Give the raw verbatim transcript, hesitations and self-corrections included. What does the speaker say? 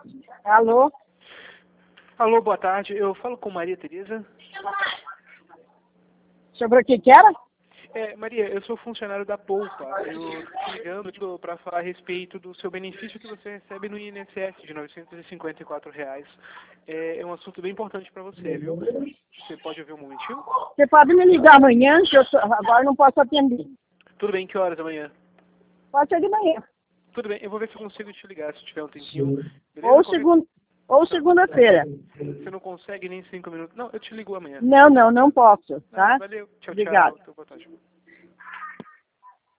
Alô? Alô, boa tarde. Eu falo com Maria Tereza. Sobre o que que era? É, Maria, eu sou funcionário da Poupa. Eu estou ligando para falar a respeito do seu benefício que você recebe no I N S S de novecentos e cinquenta e quatro reais. É, é um assunto bem importante para você, viu? Você pode ouvir um momentinho? Você pode me ligar amanhã, que eu sou, agora não posso atender. Tudo bem, que horas amanhã? Pode ser de manhã. Tudo bem, eu vou ver se eu consigo te ligar, se tiver um tempinho. Beleza? Ou, Qualquer- segun, ou segunda-feira. Você não consegue nem cinco minutos? Não, eu te ligo amanhã. Não, não, não posso, Ah, tá? valeu, tchau, Obrigada. tchau. Boa tarde.